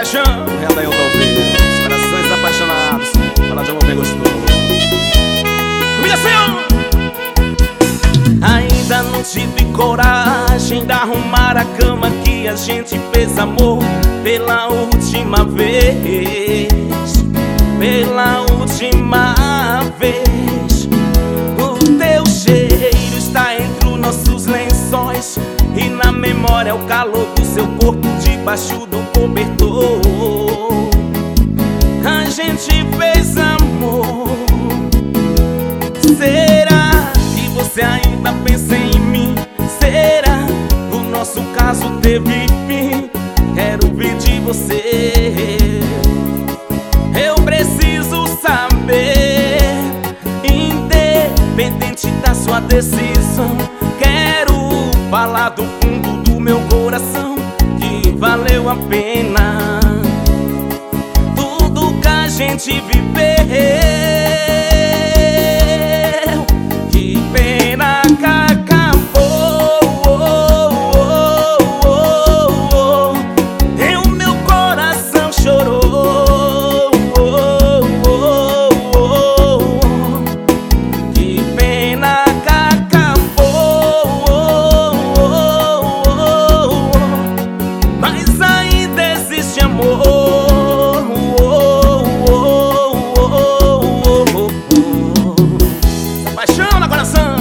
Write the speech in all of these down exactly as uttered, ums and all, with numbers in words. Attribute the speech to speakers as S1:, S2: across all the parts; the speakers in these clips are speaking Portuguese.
S1: paixão, ela eu talvez. Os corações apaixonados, fala de amor bem gostoso. Comigo assim, ainda não tive coragem de arrumar a cama que a gente fez amor pela última vez. Pela última vez. O teu cheiro está entre os nossos lençóis e na memória é o calor do seu corpo debaixo do cobertor. A gente fez amor. Será que você ainda pensa em mim? Será que o nosso caso teve fim? Quero ver de você. Eu preciso saber, independente da sua decisão. Quero falar do fundo do meu coração que valeu a pena tudo que a gente viveu. Que pena que acabou. E o meu coração chorou. Que pena que acabou. Mas ainda existe amor. Paixão no coração.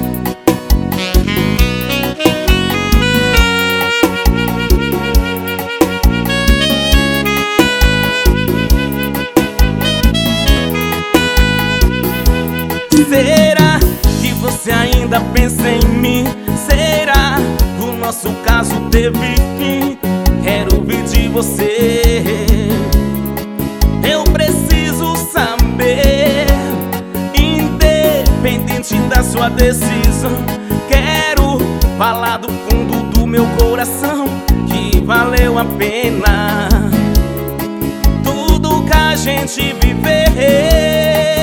S1: Será que você ainda pensa em mim? Será que o nosso caso teve fim? Quero ouvir de você. Eu preciso saber, independente da sua decisão. Quero falar do fundo do meu coração que valeu a pena tudo que a gente viveu.